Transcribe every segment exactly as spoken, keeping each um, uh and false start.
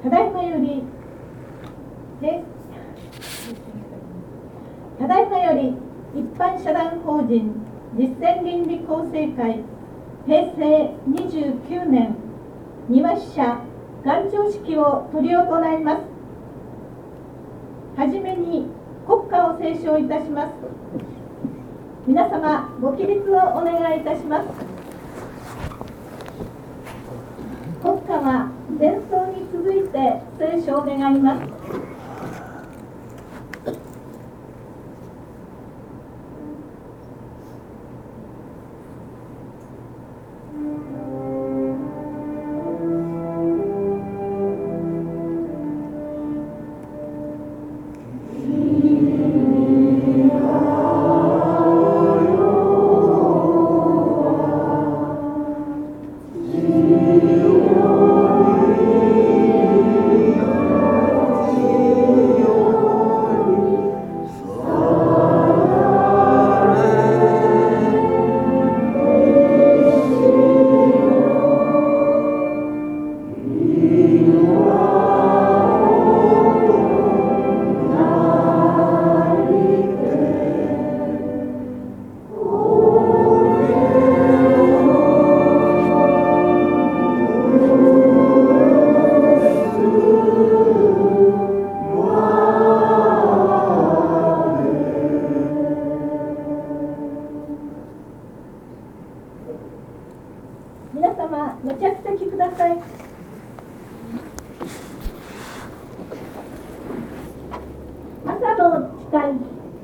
ただいまよりただいまより一般社団法人実践倫理構成会平成にじゅうきゅうねん庭使者願状式を執り行います。はじめに国歌を斉唱いたします。皆様ご起立をお願いいたします。国歌は前奏に続いて斉唱願います。皆様ご着席ください。朝の誓い。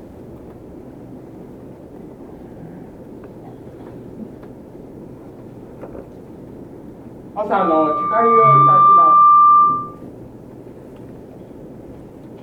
朝の誓いをいたします。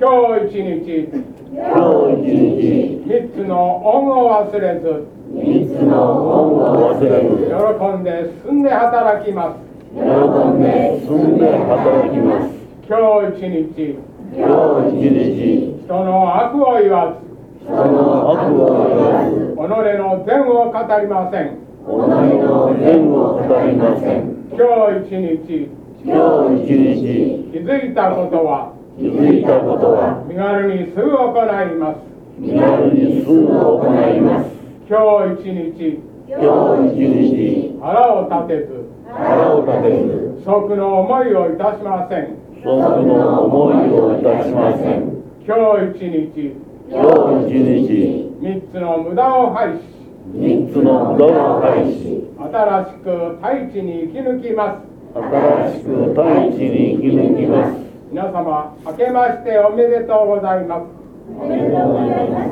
今日一日、 今日一日、 三つの恩を忘れず、 三つの恩を忘れず、 喜んで進んで働きます。 喜んで進んで働きます。 今日一日、 今日一日、 人の悪を言わず、 人の悪を言わず、 己の善を語りません。 己の善を語りません。 今日一日、 今日一日、 気づいたことは、 気づいたことは、 身軽にすぐ行います。 身軽にすぐ行います。 今日一日、 今日一日、 腹を立てず、 腹を立てず、 不足の思いをいたしません。 不足の思いをいたしません。 今日一日、 今日一日、 三つの無駄を廃し、 三つの無駄を廃し、 新しく大地に生き抜きます。 新しく大地に生き抜きます。 皆様、明けましておめでとうございます。 おめでとうございます。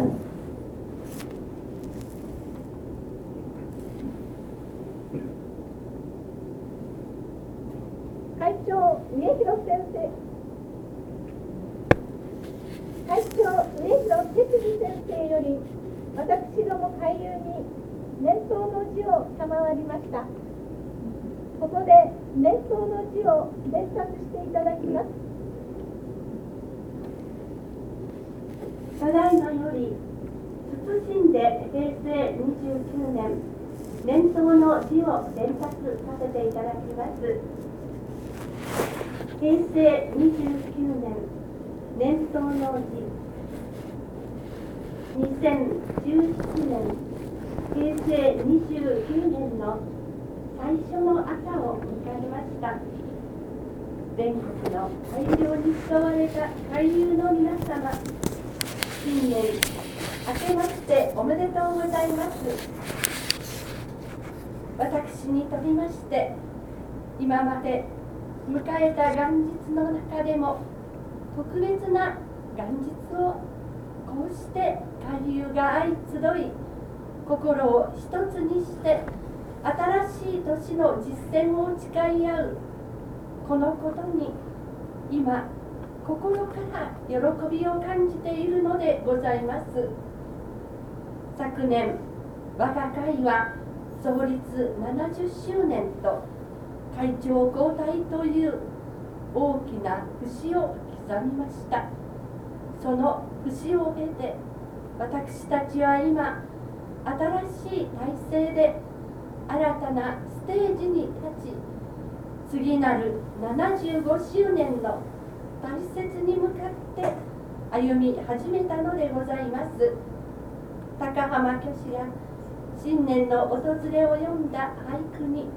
会長家広先生、会長家広哲司先生より私ども会友に年頭の辞を賜りました。ここで年頭の辞を伝達していただきます。 ただいまより謹んで平成にじゅうきゅうねん年頭の辞を伝達させていただきます。平成にじゅうきゅうねん年頭の辞、にせんじゅうななねん平成にじゅうきゅうねんの最初の朝を迎えました。全国の会場に使われた会友の皆様、新年明けましておめでとうございます。私にとりまして今まで迎えた元日の中でも特別な元日をこうして会友が相集い、心を一つにして新しい年の実践を誓い合うこのことに今心から喜びを感じているのでございます。昨年我が会は創立ななじゅっしゅうねんと会長交代という大きな節を刻みました。その節を経て私たちは今新しい体制で新たなステージに立ち、次なるななじゅうごしゅうねんの大切に向かって歩み始めたのでございます。高浜虚子が新年の訪れを読んだ俳句に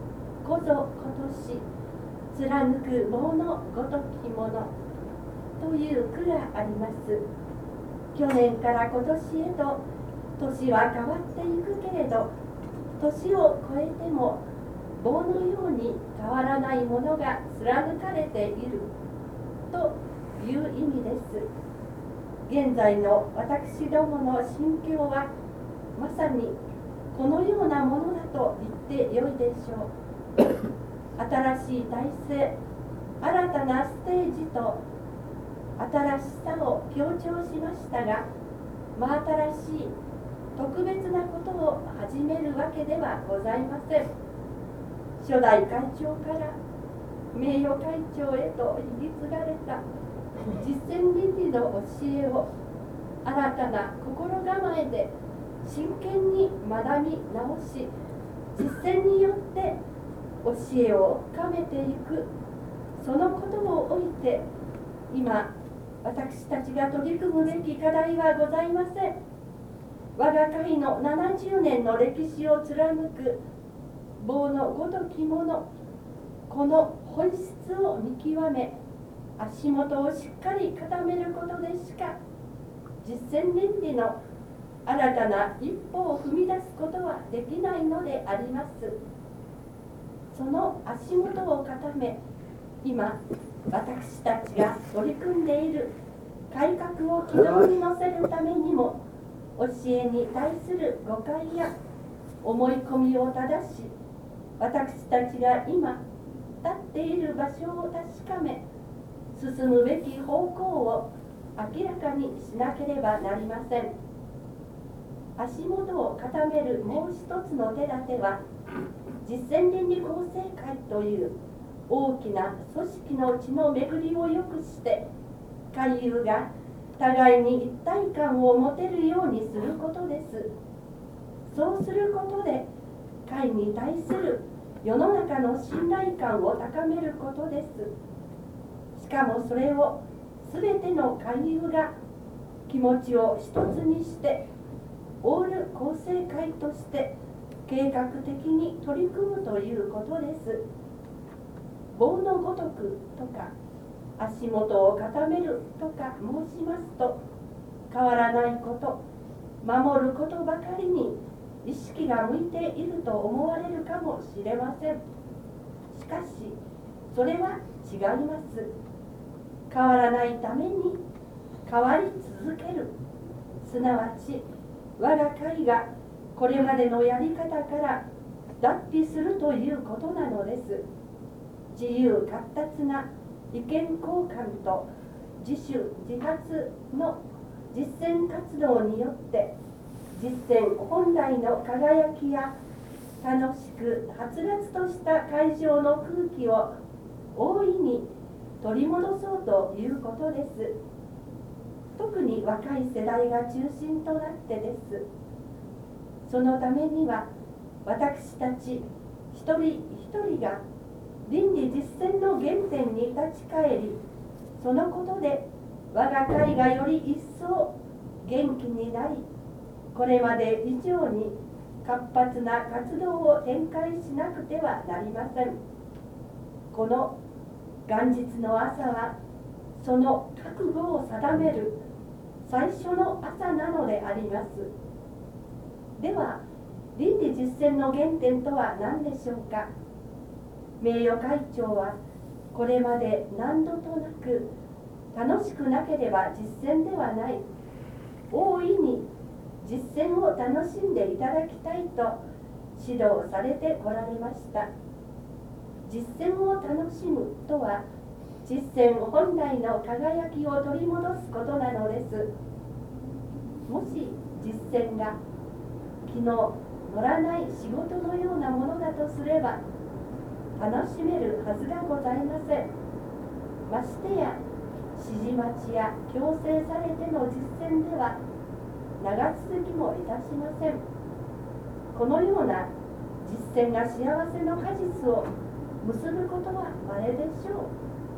「こぞ今年貫く棒のごときもの」という句があります。去年から今年へと年は変わっていくけれど、年を超えても棒のように変わらないものが貫かれているという意味です。現在の私どもの心境はまさにこのようなものだと言ってよいでしょう。新しい体制、新たなステージと新しさを強調しましたが、真新しい特別なことを始めるわけではございません。初代会長から名誉会長へと引き継がれた実践倫理の教えを新たな心構えで真剣に学び直し、実践によって教えを深めていく、そのことをおいて今私たちが取り組むべき課題はございません。我が会のななじゅうねんの歴史を貫く棒のごときもの、この本質を見極め、足元をしっかり固めることでしか実践倫理の新たな一歩を踏み出すことはできないのであります。その足元を固め、今私たちが取り組んでいる改革を軌道に乗せるためにも、教えに対する誤解や思い込みを正し、私たちが今立っている場所を確かめ、進むべき方向を明らかにしなければなりません。足元を固めるもう一つの手立ては、実践倫理構成会という大きな組織の血の巡りを良くして、会友が互いに一体感を持てるようにすることです。そうすることで、会に対する世の中の信頼感を高めることです。しかもそれを全ての会友が気持ちを一つにして、オール構成会として計画的に取り組むということです。棒のごとくとか足元を固めるとか申しますと、変わらないこと、守ることばかりに意識が向いていると思われるかもしれません。しかしそれは違います。変わらないために変わり続ける、すなわち我が会がこれまでのやり方から脱皮するということなのです。自由闊達な意見交換と自主自発の実践活動によって、実践本来の輝きや楽しくはつらつとした会場の空気を大いに取り戻そうということです。特に若い世代が中心となってです。そのためには私たち一人一人が倫理実践の原点に立ち返り、そのことで我が会がより一層元気になり、これまで以上に活発な活動を展開しなくてはなりません。この元日の朝はその覚悟を定める最初の朝なのであります。では倫理実践の原点とは何でしょうか。名誉会長はこれまで何度となく、楽しくなければ実践ではない、大いに実践を楽しんでいただきたいと指導されてこられました。実践を楽しむとは、実践本来の輝きを取り戻すことなのです。もし実践が気の乗らない仕事のようなものだとすれば、楽しめるはずがございません。ましてや指示待ちや強制されての実践では長続きもいたしません。このような実践が幸せの果実を結ぶことは稀でしょう。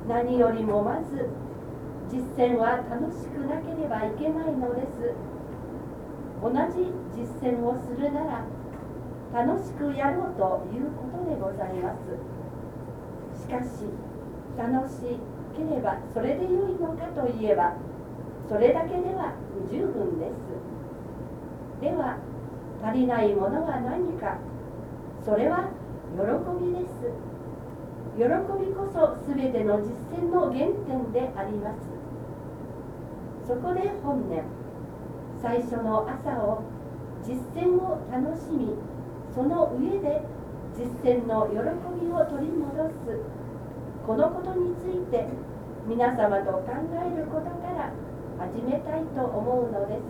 何よりもまず実践は楽しくなければいけないのです。同じ実践をするなら楽しくやろうということでございます。しかし楽しければそれでよいのかといえば、それだけでは不十分です。では足りないものは何か。それは喜びです。喜びこそすべての実践の原点であります。そこで本年最初の朝を実践を楽しみ、その上で実践の喜びを取り戻す、このことについて皆様と考えることから始めたいと思うのです。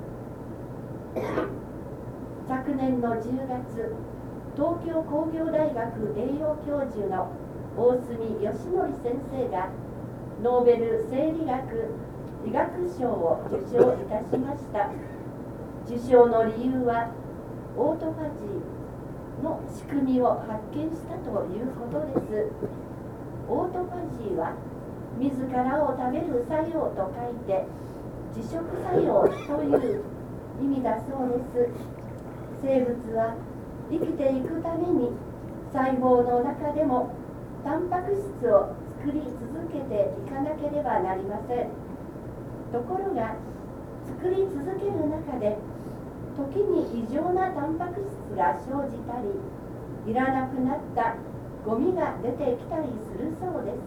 昨年のじゅうがつ、東京工業大学栄養教授の大隅義則先生がノーベル生理学・医学賞を受賞いたしました。受賞の理由はオートファジーの仕組みを発見したということです。オートファジーは自らを食べる作用と書いて自食作用という意味だそうです。生物は生きていくために細胞の中でもタンパク質を作り続けていかなければなりません。ところが作り続ける中で時に異常なタンパク質が生じたり、いらなくなったゴミが出てきたりするそうです。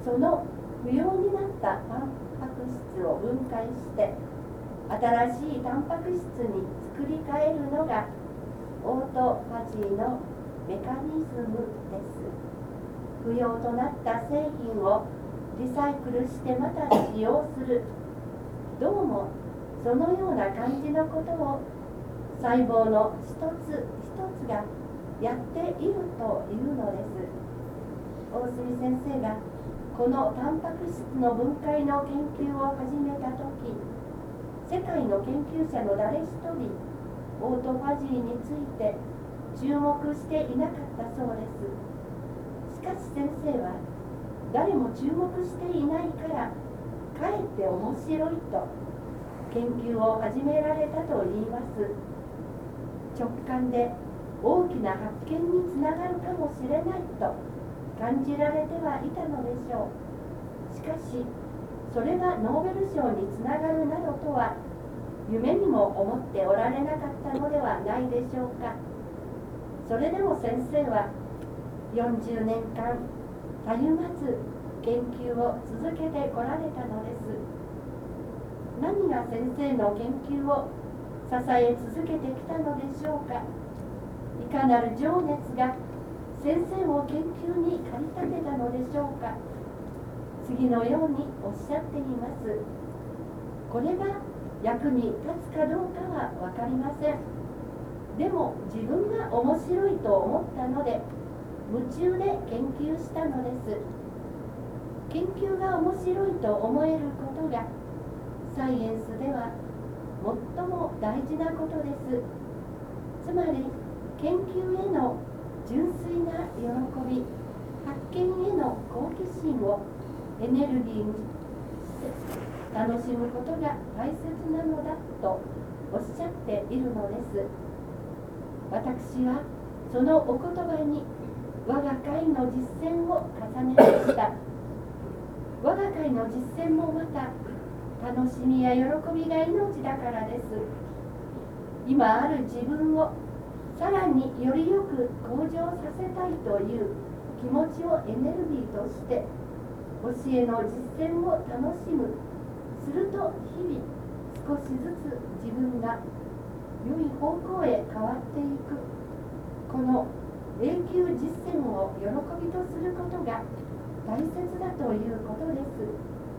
その不要になったタンパク質を分解して新しいタンパク質に作り変えるのがオートファジーのメカニズムです。不要となった製品をリサイクルしてまた使用する、どうもそのような感じのことを細胞の一つ一つがやっているというのです。大隅先生がこのタンパク質の分解の研究を始めたとき、世界の研究者の誰一人オートファジーについて注目していなかったそうです。しかし先生は誰も注目していないからかえって面白いと研究を始められたといいます。直感で大きな発見につながるかもしれないと感じられてはいたのでしょう。しかしそれがノーベル賞につながるなどとは夢にも思っておられなかったのではないでしょうか。それでも先生はよんじゅうねんかんたゆまず研究を続けてこられたのです。何が先生の研究を支え続けてきたのでしょうか。いかなる情熱が先生を研究に駆り立てたのでしょうか。次のようにおっしゃっています。これが役に立つかどうかは分かりません。でも自分が面白いと思ったので夢中で研究したのです。研究が面白いと思えることがサイエンスでは最も大事なことです。つまり研究への純粋な喜び、発見への好奇心をエネルギーにして楽しむことが大切なのだとおっしゃっているのです。私はそのお言葉に我が会の実践を重ねました。我が会の実践もまた楽しみや喜びが命だからです。今ある自分をさらによりよく向上させたいという気持ちをエネルギーとして教えの実践を楽しむ。すると日々少しずつ自分が良い方向へ変わっていく。この永久実践を喜びとすることが大切だということです。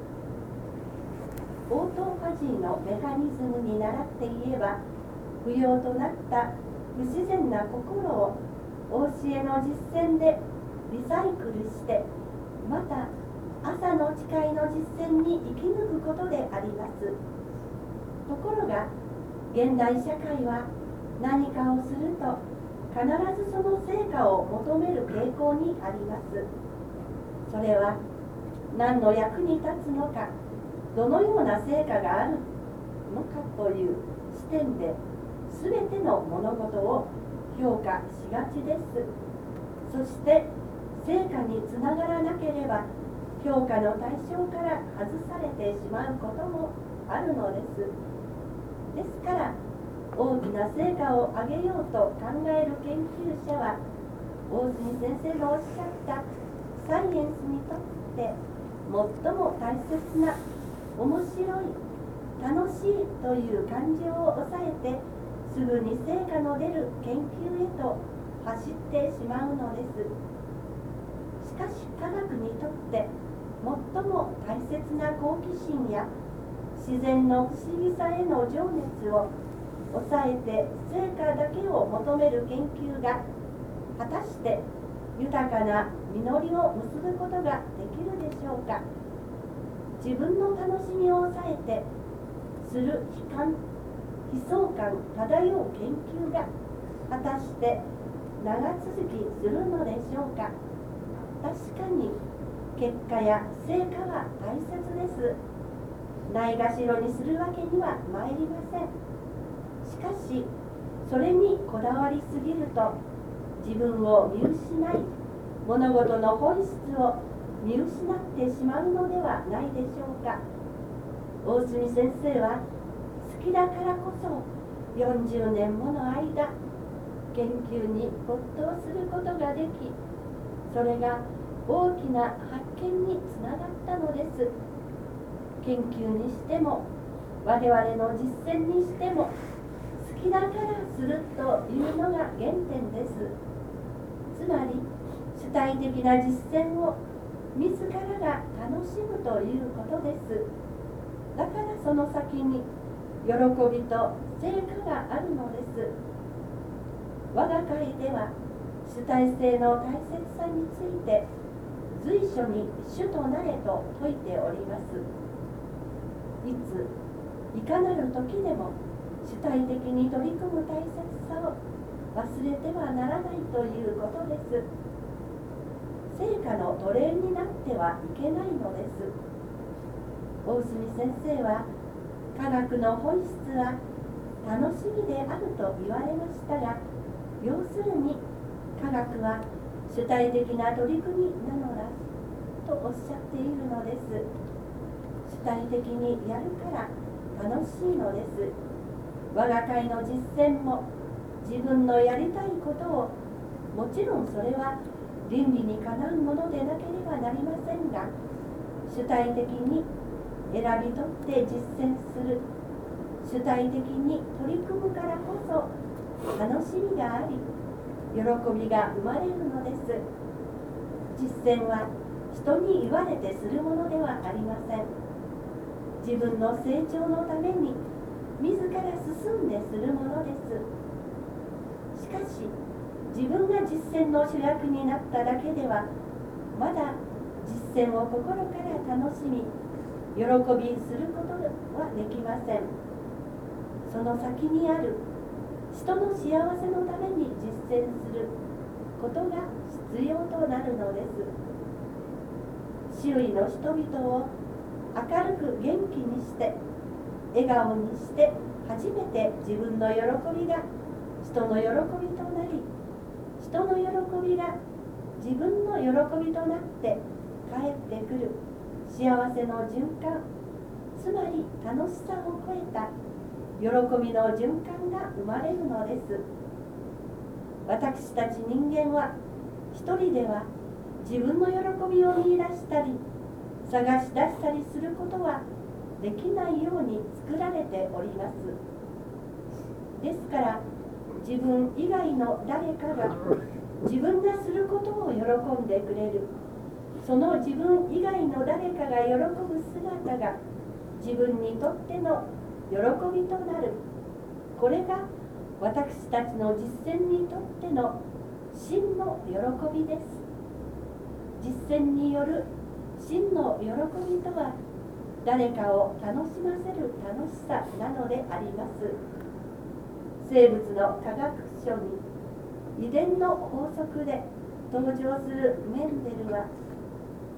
オートファジーのメカニズムに倣って言えば、不要となった不自然な心をお教えの実践でリサイクルして、また朝の誓いの実践に生き抜くことであります。ところが現代社会は何かをすると必ずその成果を求める傾向にあります。 それは何の役に立つのか、どのような成果があるのかという視点で全ての物事を評価しがちです。そして成果につながらなければ評価の対象から外されてしまうこともあるのです。ですから大きな成果を上げようと考える研究者は、大隅先生のおっしゃったサイエンスにとって最も大切な面白い、楽しいという感情を抑えてすぐに成果の出る研究へと走ってしまうのです。しかし科学にとって最も大切な好奇心や自然の不思議さへの情熱を抑えて成果だけを求める研究が果たして豊かな実りを結ぶことができるでしょうか。自分の楽しみを抑えてする悲観、悲壮感漂う研究が果たして長続きするのでしょうか。確かに結果や成果は大切です。ないがしろにするわけにはまいりません。しかしそれにこだわりすぎると自分を見失い、物事の本質を見失ってしまうのではないでしょうか。大隅先生は好きだからこそよんじゅうねんもの間研究に没頭することができ、それが大きな発見につながったのです。研究にしても我々の実践にしても、好きだからするというのが原点です。つまり主体的な実践を自らが楽しむということです。だからその先に喜びと成果があるのです。我が会では主体性の大切さについて随所に主となれと説いております。いついかなる時でも主体的に取り組む大切さを忘れてはならないということです。成果の奴隷になってはいけないのです。大隅先生は科学の本質は楽しみであると言われましたが、要するに科学は主体的な取り組みなのだとおっしゃっているのです。主体的にやるから楽しいのです。我が会の実践も自分のやりたいことを、もちろんそれは倫理にかなうものでなければなりませんが、主体的に選び取って実践する、主体的に取り組むからこそ楽しみがあり、喜びが生まれるのです。実践は人に言われてするものではありません。自分の成長のために自ら進んでするものです。しかし自分が実践の主役になっただけではまだ実践を心から楽しみ喜びすることはできません。その先にある人の幸せのために実践することが必要となるのです。周囲の人々を明るく元気にして笑顔にして初めて自分の喜びが人の喜びとなり、人の喜びが自分の喜びとなって帰ってくる幸せの循環、つまり楽しさを超えた喜びの循環が生まれるのです。私たち人間は一人では自分の喜びを見出したり探し出したりすることはできないように作られております。ですから自分以外の誰かが自分がすることを喜んでくれる、その自分以外の誰かが喜ぶ姿が自分にとっての喜びとなる。これが私たちの実践にとっての真の喜びです。実践による真の喜びとは誰かを楽しませる楽しさなのであります。生物の科学書に遺伝の法則で登場するメンデルは、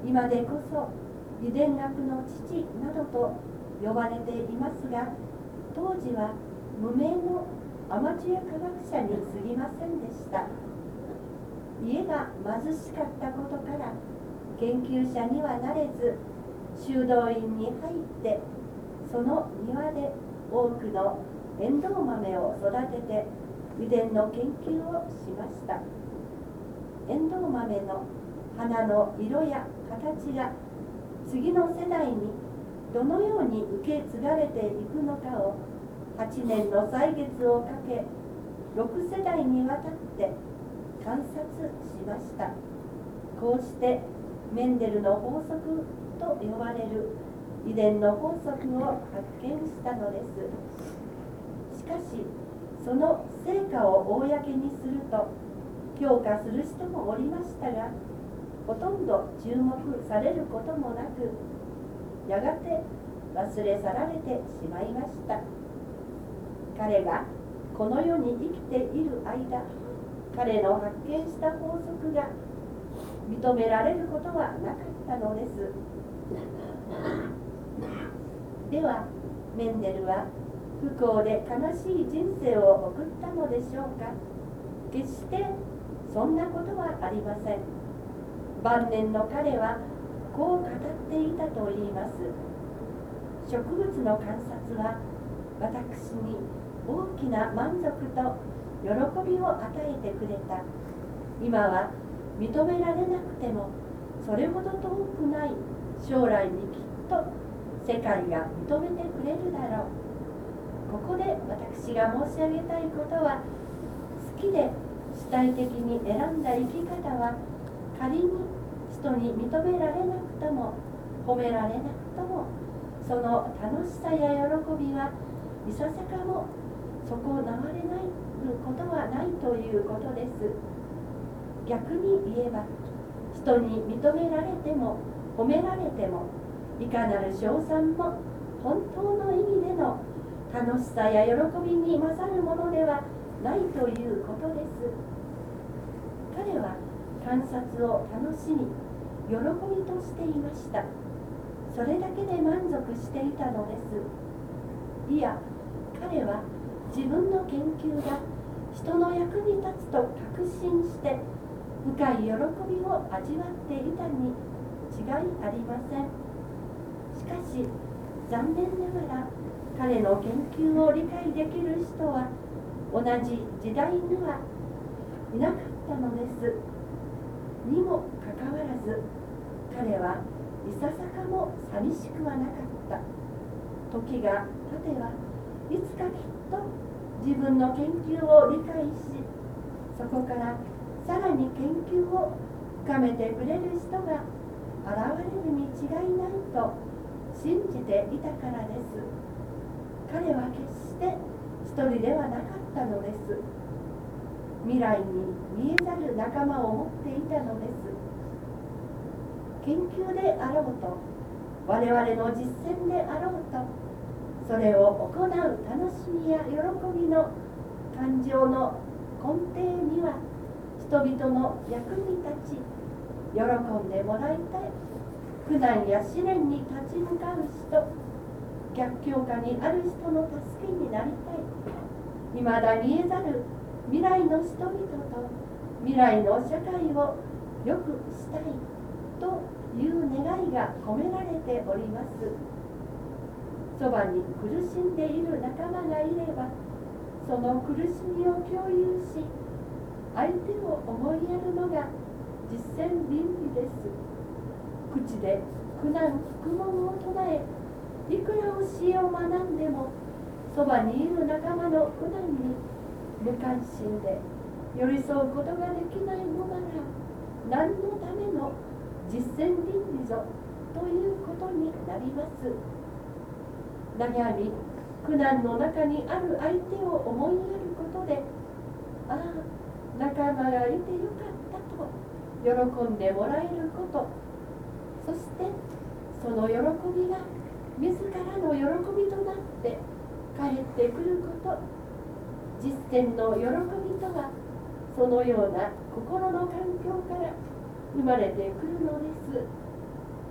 今でこそ遺伝学の父などと呼ばれていますが、当時は無名のアマチュア科学者に過ぎませんでした。家が貧しかったことから研究者にはなれず、修道院に入ってその庭で多くのエンドウ豆を育てて遺伝の研究をしました。エンドウ豆の花の色や形が次の世代にどのように受け継がれていくのかをはちねんの歳月をかけろく世代にわたって観察しました。こうしてメンデルの法則と呼ばれる遺伝の法則を発見したのです。しかしその成果を公にすると評価する人もおりましたが、ほとんど注目されることもなく、やがて忘れ去られてしまいました。彼がこの世に生きている間、彼の発見した法則が認められることはなかったのです。ではメンデルは不幸で悲しい人生を送ったのでしょうか。決してそんなことはありません。晩年の彼はこう語っていたといいます。植物の観察は私に大きな満足と喜びを与えてくれた。今は認められなくてもそれほど遠くない将来にきっと世界が認めてくれるだろう。ここで私が申し上げたいことは、好きで主体的に選んだ生き方は仮に人に認められなくとも褒められなくとも、その楽しさや喜びはいささかも損なわれないことはないということです。逆に言えば、人に認められても褒められてもいかなる称賛も本当の意味での楽しさや喜びに勝るものではないということです。彼は観察を楽しみ喜びとしていました。それだけで満足していたのです。いや、彼は自分の研究が人の役に立つと確信して深い喜びを味わっていたに違いありません。しかし残念ながら彼の研究を理解できる人は同じ時代にはいなかったのです。にもかかわらず彼はいささかも寂しくはなかった。時が経てばいつかきっと自分の研究を理解し、そこからさらに研究を深めてくれる人が現れるに違いないと信じていたからです。彼は決して一人ではなかったのです。未来に見えざる仲間を持っていたのです。研究であろうと我々の実践であろうと、それを行う楽しみや喜びの感情の根底には人々の役に立ち喜んでもらいたい、苦難や試練に立ち向かう人、逆境下にある人の助けになりたい、未だ見えざる未来の人々と未来の社会を良くしたいという願いが込められております。そばに苦しんでいる仲間がいれば、その苦しみを共有し相手を思いやるのが実践倫理です。口で苦難苦悶を唱え、いくら教えを学んでもそばにいる仲間の苦難に無関心で寄り添うことができないのなら、何のための実践倫理ぞということになります。悩み苦難の中にある相手を思いやることで、ああ仲間がいてよかったと喜んでもらえること、そしてその喜びが自らの喜びとなって返ってくること、実践の喜びとはそのような心の環境から生まれてくるのです。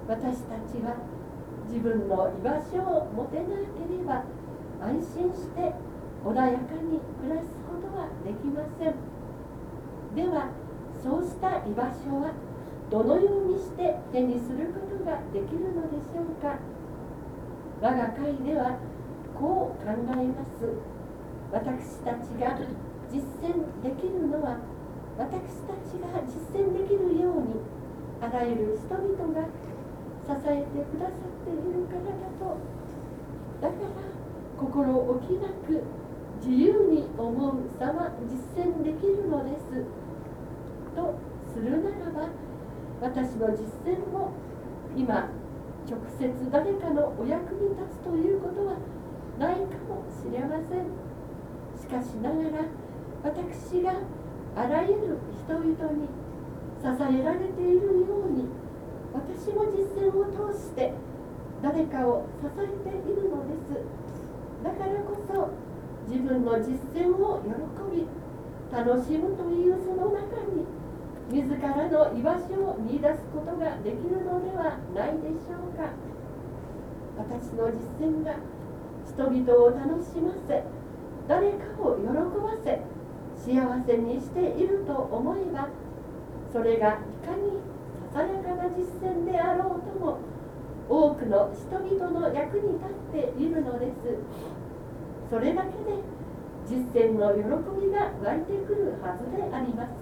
私たちは自分の居場所を持てなければ安心して穏やかに暮らすことはできません。ではそうした居場所はどのようにして手にすることができるのでしょうか。我が会ではこう考えます。私たちが実践できるのは、私たちが実践できるようにあらゆる人々が支えてくださっているからだと。だから心置きなく自由に思う様実践できるのですとするならば、私の実践も今直接誰かのお役に立つということはないかもしれません。しかしながら私があらゆる人々に支えられているように、私も実践を通して誰かを支えているのです。だからこそ自分の実践を喜び楽しむというその中に自らの居場所を見出すことができるのではないでしょうか。私の実践が人々を楽しませ、誰かを喜ばせ、幸せにしていると思えば、それがいかにささやかな実践であろうとも多くの人々の役に立っているのです。それだけで実践の喜びが湧いてくるはずであります。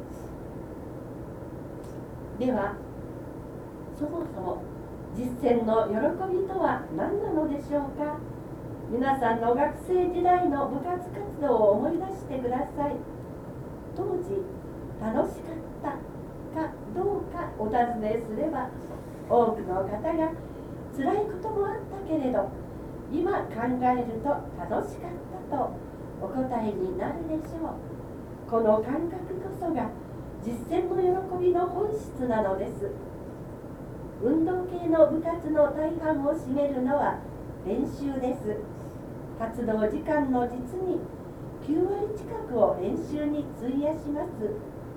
ではそもそも実践の喜びとは何なのでしょうか。皆さんの学生時代の部活活動を思い出してください。当時楽しかったかどうかお尋ねすれば、多くの方が辛いこともあったけれど今考えると楽しかったとお答えになるでしょう。この感覚こそが実践の喜びの本質なのです。運動系の部活の大半を占めるのは練習です。活動時間の実にきゅうわり近くを練習に費やします。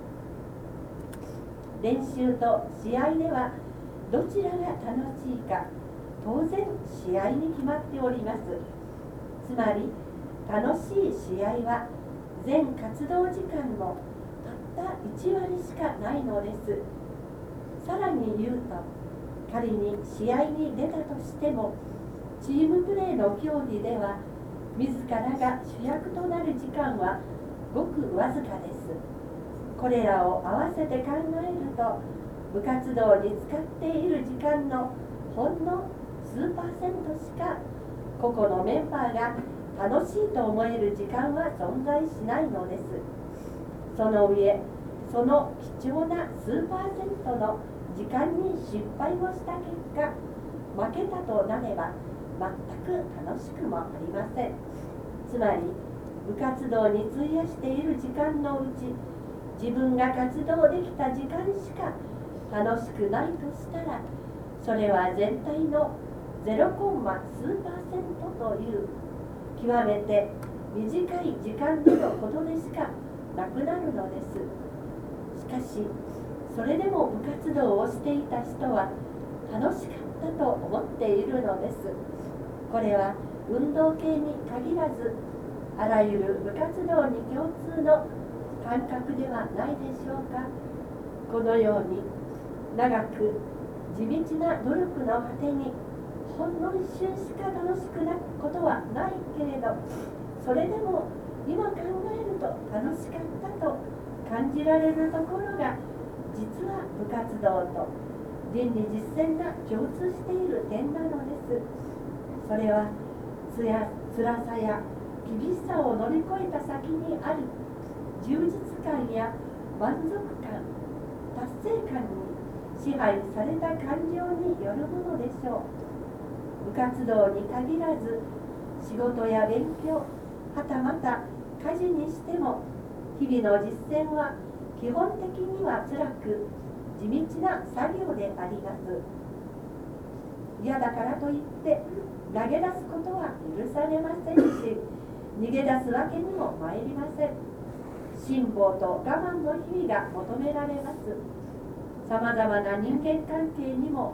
練習と試合ではどちらが楽しいか、当然試合に決まっております。つまり楽しい試合は全活動時間のたったいちわりしかないのです。さらに言うと、仮に試合に出たとしても、チームプレーの競技では自らが主役となる時間はごくわずかです。これらを合わせて考えると、部活動に使っている時間のほんの数パーセントしか個々のメンバーが楽しいと思える時間は存在しないのです。その上、その貴重な数パーセントの時間に失敗をした結果、負けたとなれば全く楽しくもありません。つまり部活動に費やしている時間のうち、自分が活動できた時間しか楽しくないとしたら、それは全体のゼロコンマ数パーセントという極めて短い時間でのことでしかなくなるのです。しかしそれでも部活動をしていた人は楽しかったと思っているのです。これは運動系に限らず、あらゆる部活動に共通の感覚ではないでしょうか。このように長く地道な努力の果てにほんの一瞬しか楽しくなることはないけれど、それでも今考えると楽しかったと感じられるところが、実は部活動と倫理実践が共通している点なのです。それはつや辛さや厳しさを乗り越えた先にある充実感や満足感、達成感に支配された感情によるものでしょう。部活動に限らず、仕事や勉強、はたまた家事にしても、日々の実践は基本的には辛く地道な作業であります。嫌だからといって投げ出すことは許されませんし、逃げ出すわけにも参りません。辛抱と我慢の日々が求められます。さまざまな人間関係にも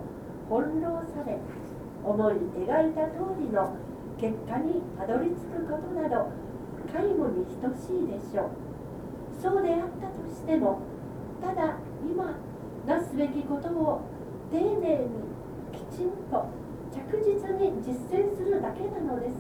翻弄され、思い描いた通りの結果にたどり着くことなど皆無に等しいでしょう。そうであったとしても、ただ今なすべきことを丁寧にきちんと着実に実践するだけなのです。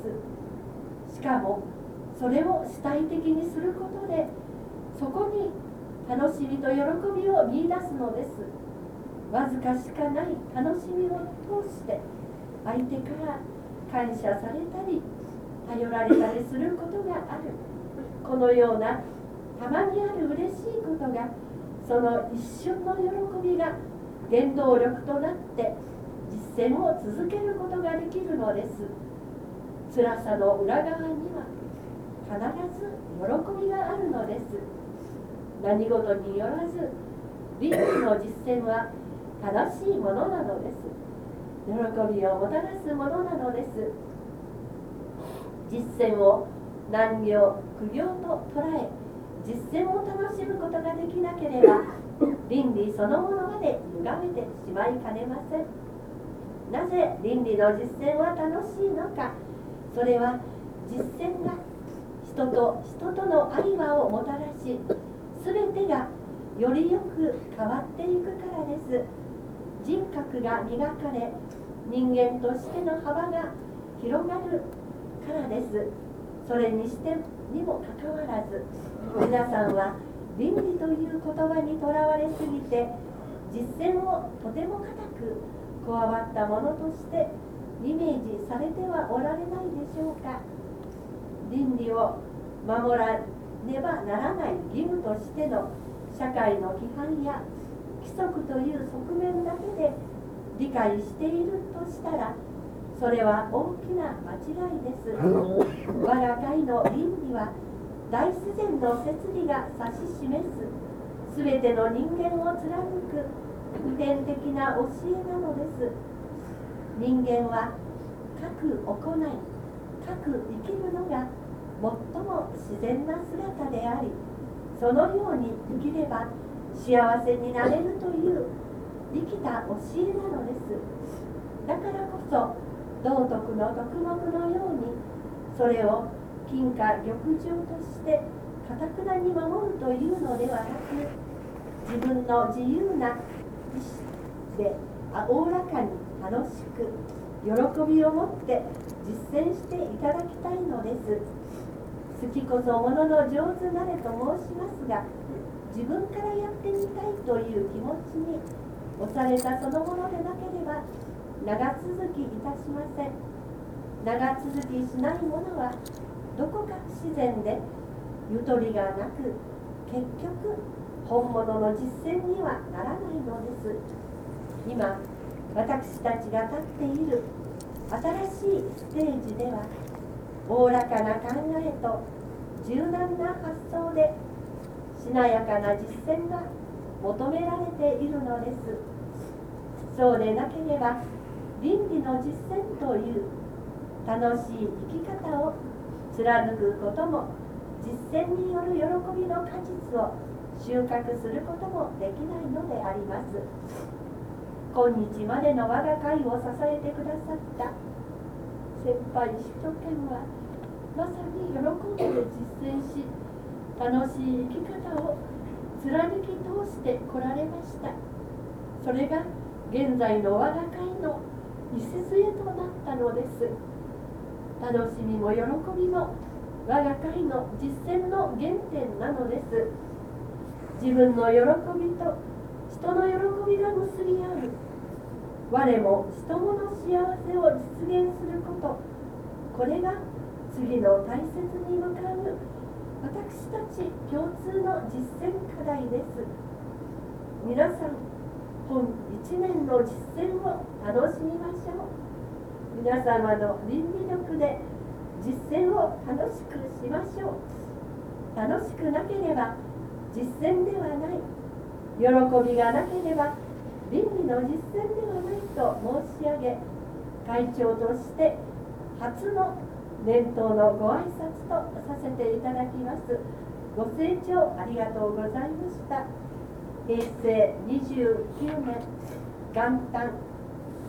しかもそれを主体的にすることで、そこに楽しみと喜びを見出すのです。わずかしかない楽しみを通して相手から感謝されたり頼られたりすることがある。このようなたまにある嬉しいことが、その一瞬の喜びが原動力となって実践を続けることができるのです。辛さの裏側には必ず喜びがあるのです。何事によらず倫理の実践は正しいものなのです。喜びをもたらすものなのです。実践を難行苦行と捉え、実践を楽しむことができなければ、倫理そのものまで歪めてしまいかねません。なぜ倫理の実践は楽しいのか。それは実践が人と人との愛話をもたらし、すべてがよりよく変わっていくからです。人格が磨かれ、人間としての幅が広がるからです。それにしてにもかかわらず、皆さんは倫理という言葉にとらわれすぎて、実践をとても固くこわばったものとしてイメージされてはおられないでしょうか。倫理を守らねばならない義務としての社会の規範や規則という側面だけで理解しているとしたら、それは大きな間違いです。我が会の倫理は大自然の摂理が指し示すすべての人間を貫く普遍的な教えなのです。人間は各行い、各生きるのが最も自然な姿であり、そのように生きれば幸せになれるという生きた教えなのです。だからこそ道徳の徳目のように、それを金貨玉条としてかたくなに守るというのではなく、自分の自由な意志でおおらかに楽しく喜びを持って実践していただきたいのです。好きこそものの上手なれと申しますが、自分からやってみたいという気持ちに押されたそのものでなければ長続きいたしません。長続きしないものはどこか不自然でゆとりがなく、結局本物の実践にはならないのです。今私たちが立っている新しいステージでは、おおらかな考えと柔軟な発想でしなやかな実践が求められているのです。そうでなければ倫理の実践という楽しい生き方を貫くことも、実践による喜びの果実を収穫することもできないのであります。今日までの我が会を支えてくださった先輩司教権は、まさに喜んで実践し、楽しい生き方を貫き通してこられました。それが現在の我が会の礎となったのです。楽しみも喜びも我が会の実践の原点なのです。自分の喜びと人の喜びが結び合う、我も人もの幸せを実現すること、これが次の大切に向かう私たち共通の実践課題です。皆さん、本一年の実践を楽しみましょう。皆様の倫理力で実践を楽しくしましょう。楽しくなければ実践ではない。喜びがなければ倫理の実践ではないと申し上げ、会長として初の年頭のご挨拶とさせていただきます。ご清聴ありがとうございました。へいせいにじゅうきゅうねん元旦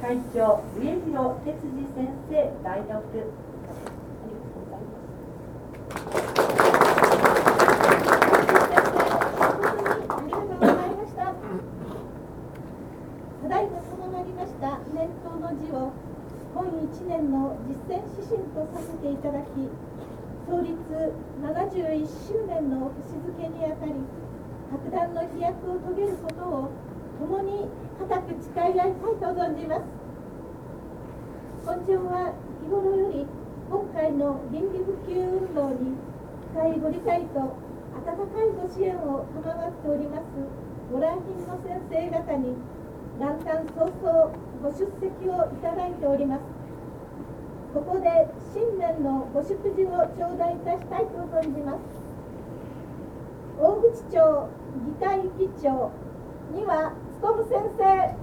会長上広哲司先生代読。ありがとうございます。 ありがとうございました。ただいま定まりました年頭の字を本一年の実践指針とさせていただき、創立ななじゅういっしゅうねんの節付けにあたり、格段の飛躍を遂げることを共に固く誓い合いたいと存じます。本庁は日頃より今回の倫理普及運動に深いご理解と温かいご支援を賜っておりますご来賓の先生方に元旦早々ご出席をいただいております。ここで新年のご祝辞を頂戴いたしたいと存じます。大口町議会議長には勉先生。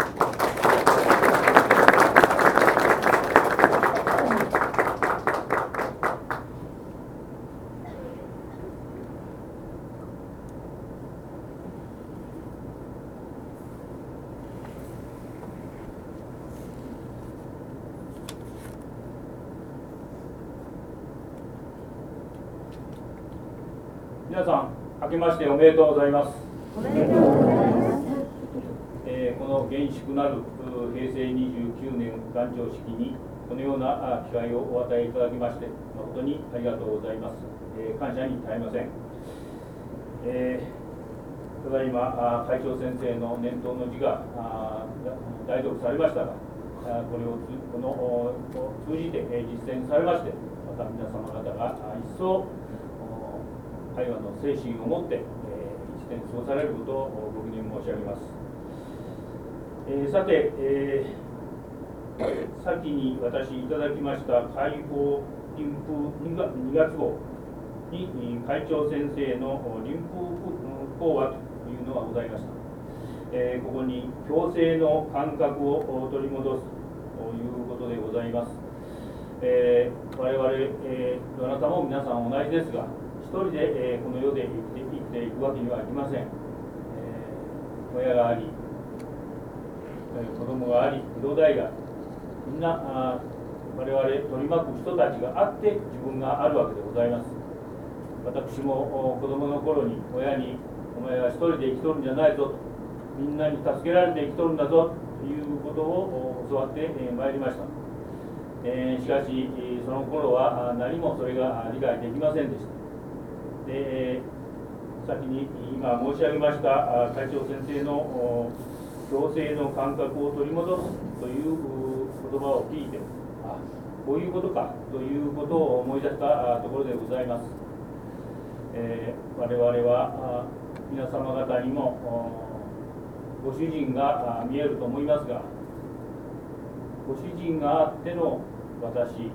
皆さん、明けましておめでとうございます。 おめでとうございます。 えーこの厳粛なる平成にじゅうきゅうねん元朝式にこのような機会をお与えいただきまして誠にありがとうございます。えー感謝に絶えません。えーただいま会長先生の年頭の辞が代読されましたが、これをつこのを通じて実践されまして、また皆様方が一層会話の精神を持って、えー、一年過ごされることをご記念申し上げます。えー、さて、えー、先に私いただきました会報臨風にがつ号に会長先生の臨風講話というのがございました。えー、ここに共生の感覚を取り戻すということでございます。えー、我々、えー、どなたも皆さん同じですが、一人で、えー、この世で生きて、生きていくわけにはいきません。えー、親があり、子供があり、兄弟があり、みんなあ我々取り巻く人たちがあって自分があるわけでございます。私も子供の頃に親に、お前は一人で生きとるんじゃないぞと、みんなに助けられて生きとるんだぞということを教わってまいりました。えー、しかし、その頃は何もそれが理解できませんでした。で先に今申し上げました会長先生の共生の感覚を取り戻すという言葉を聞いて、あ、こういうことかということを思い出したところでございます。えー、我々は皆様方にもご主人が見えると思いますが、ご主人があっての私、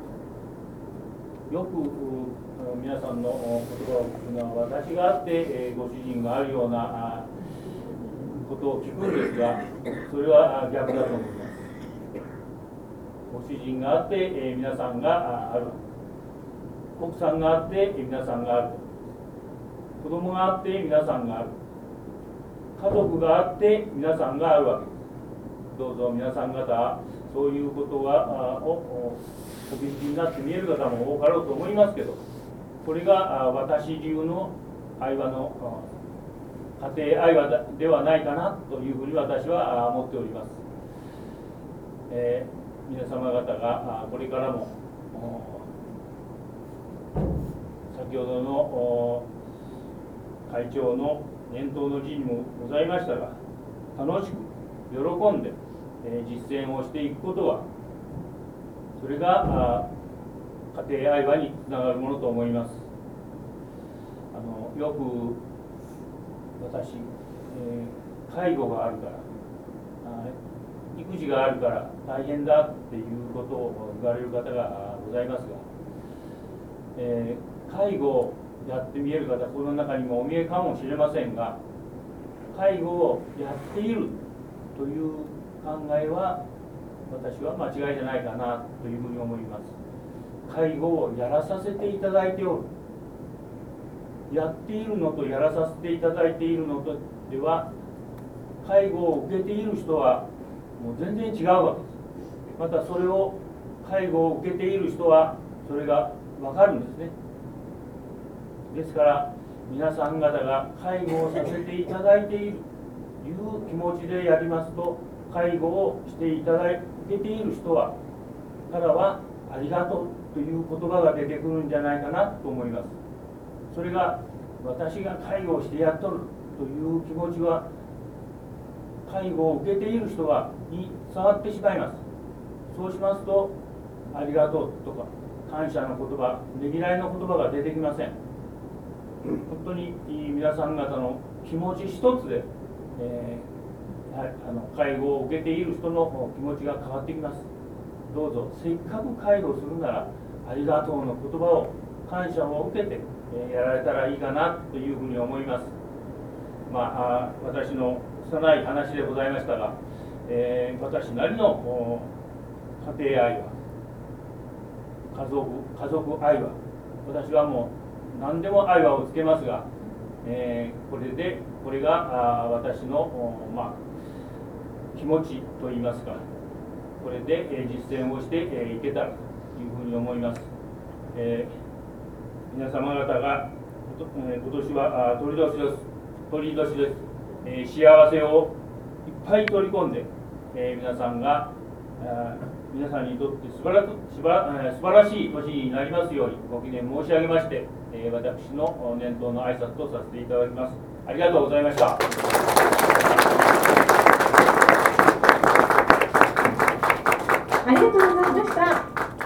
よく皆さんの言葉を聞くのは、私があってご主人があるようなことを聞くんですが、それは逆だと思います。ご主人があって皆さんがある、奥さんがあって皆さんがある、子供があって皆さんがある、家族があって皆さんがあるわけです。どうぞ皆さん方、そういうことがをお気づきになって見える方も多かろうと思いますけど、これが私流の愛話の家庭愛話ではないかなというふうに私は思っております。えー、皆様方がこれからも先ほどの会長の年頭の辞にもございましたが、楽しく喜んで実践をしていくことは、それが家庭愛話につながるものと思います。あのよく私、えー、介護があるから、育児があるから大変だっていうことを言われる方がございますが、えー、介護をやってみえる方、この中にもお見えかもしれませんが、介護をやっているという考えは私は間違いじゃないかなというふうに思います。介護をやらさせていただいておる、やっているのとやらさせていただいているのとでは、介護を受けている人はもう全然違うわけです。またそれを介護を受けている人はそれが分かるんですね。ですから皆さん方が介護をさせていただいているという気持ちでやりますと、介護をしていただい受けている人はからはありがとうという言葉が出てくるんじゃないかなと思います。それが私が介護をしてやっとるという気持ちは介護を受けている人はに伝わってしまいます。そうしますとありがとうとか感謝の言葉、ねぎらいの言葉が出てきません。本当に皆さん方の気持ち一つで、えー、はい、あの介護を受けている人の気持ちが変わってきます。どうぞせっかく介護するならありがとうの言葉を感謝を受けて、えー、やられたらいいかなというふうに思います。まあ、あ私の拙い話でございましたが、えー、私なりの家庭愛は家族家族愛は私はもう何でも愛はをつけますが、えー、これでこれがあ私の、まあ、気持ちといいますか、これで、えー、実践をして、えー、いけたらというふうに思います。えー、皆様方が、えー、今年はあ鳥年です鳥年です、えー、幸せをいっぱい取り込んで、えー、皆さんがあ皆さんにとって素晴らく素晴ら素晴らしい年になりますようにご記念申し上げまして、えー、私の年頭の挨拶とさせていただきます。ありがとうございました。 ありがとうございました。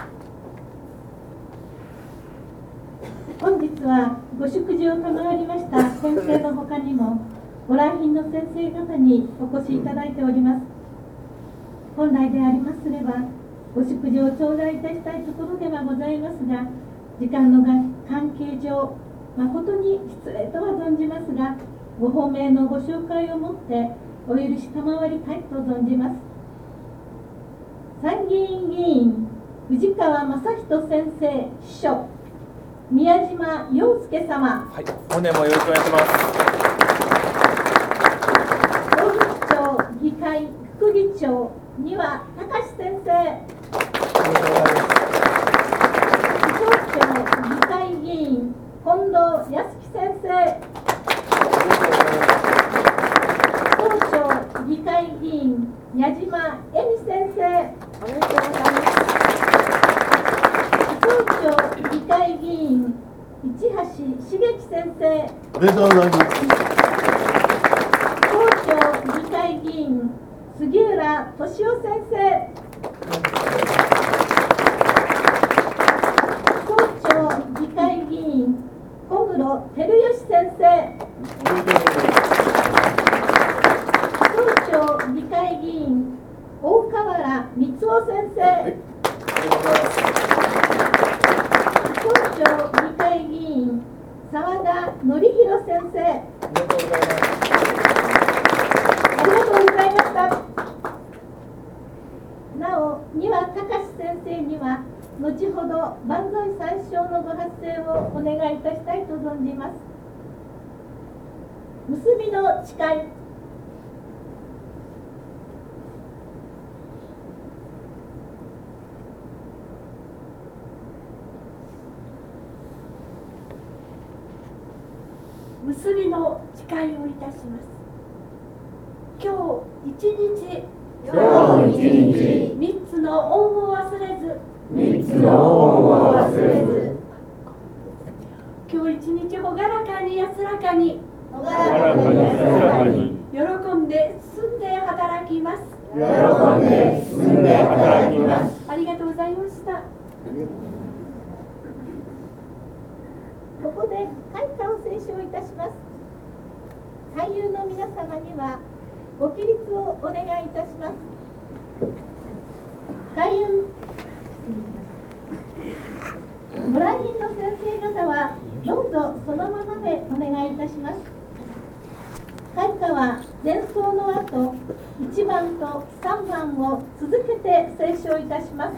本日はご祝辞を賜りました先生の他にもご来賓の先生方にお越しいただいております。本来でありますればご祝辞を頂戴いたしたいところではございますが、時間の関係上誠に失礼とは存じますが、ご法名のご紹介をもってお許し賜りたいと存じます。参議院議員藤川雅人先生秘書宮島洋介様、 はい、本年もよろしくお願いします。 大口町議会副議長丹羽隆先生、副町長議会議員近藤康樹先生、副町議会議員矢島恵美先生、おめでとうございます。副町議会議員市橋茂樹先生、 おめでとうございます。 副町議会議員杉浦俊夫先生、副町議会議員小室照義先生、副町議会議員大河原光夫先生、副町議会議員澤田典弘先生、ありがとうございました。なお、丹羽隆先生には後ほど万歳三唱のご発声をお願いいたしたいと存じます。結びの誓い。結びの誓いをいたします。今日一日、 今日一日、 三つの恩を忘れず、 三つの恩を忘れず、 今日一日朗らかに安らかに、 朗らかに安らかに、 喜んで進んで働きます。 喜んで進んで働きます。 ありがとうございました。ここで開花を斉唱いたします。俳優の皆様にはご起立をお願いいたします。開運ご来賓の先生方はどうぞそのままでお願いいたします。開花は前奏の後いちばんとさんばんを続けて斉唱いたします。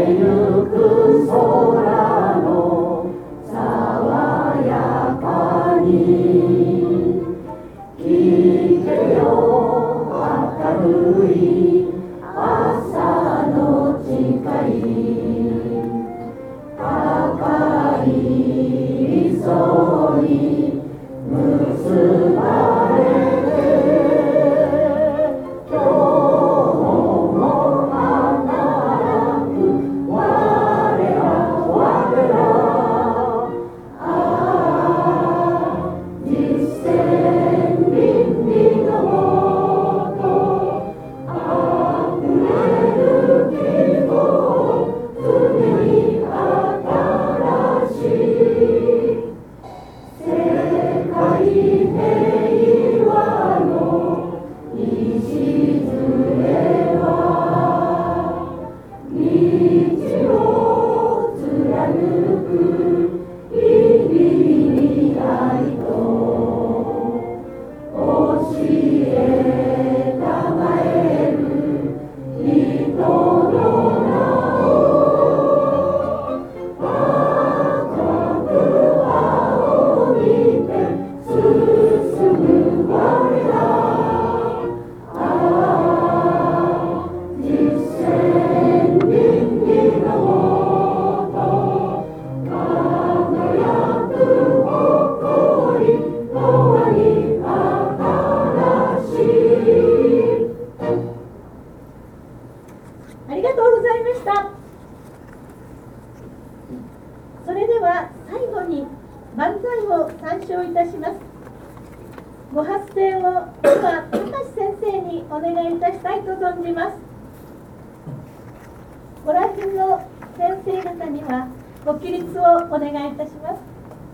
ありがとうございました。それでは最後に万歳を参照いたします。ご発声を今隆先生にお願いいたしたいと存じます。ご来賓の先生方にはご起立をお願いいたします。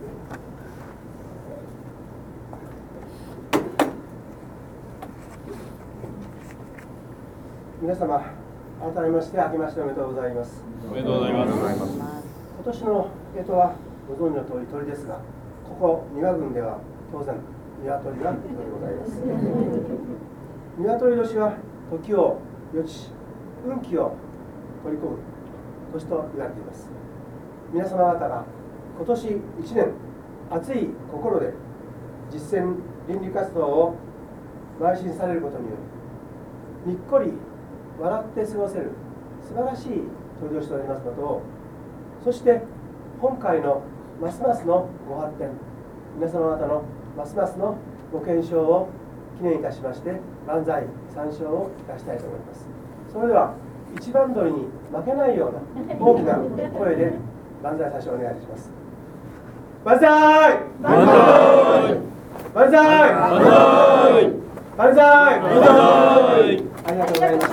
皆様、改めまして明けましておめでとうございます。 おめでとうございます。 今年の干支はご存知の通り鳥ですが、ここ庭郡では当然鶏が鳥でございます。鶏年は時を予知、運気を取り込む年と言われています。皆様方が今年いちねん熱い心で実践倫理活動を邁進されることにより、にっこり笑って過ごせる素晴らしい鳥年となりますことを、そして今回のますますのご発展、皆様方のますますのご健勝を記念いたしまして、万歳三唱をいたしたいと思います。それでは一番鳥に負けないような大きな声で万歳三唱をお願いします。万歳万歳万歳万歳万歳万歳。 ありがとうございました。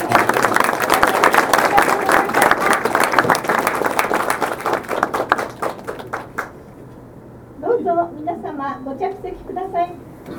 どうぞ皆様ご着席ください。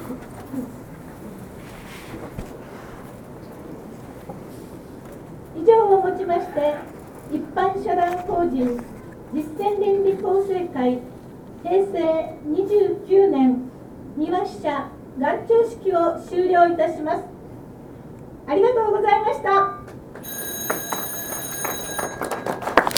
以上をもちまして一般社団法人実践倫理構成会平成にじゅうきゅうねん庭支社元朝式を終了いたします。ありがとうございました。